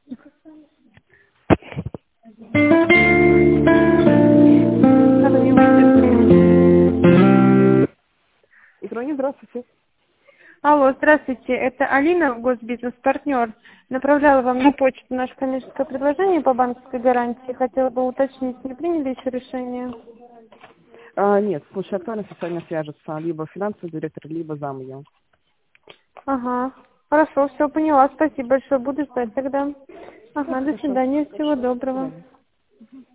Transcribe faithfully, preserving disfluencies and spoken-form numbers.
Игрони, здравствуйте. Алло, здравствуйте, это Алина, госбизнес-партнер. Направляла вам на почту наше коммерческое предложение по банковской гарантии. Хотела бы уточнить, не приняли еще решение? А, нет, в случае актуальности с вами свяжется либо финансовый директор, либо зам ее. Ага, хорошо, все поняла. Спасибо большое, буду ждать тогда. Ага, Да, до хорошо. свидания, всего До доброго. свидания.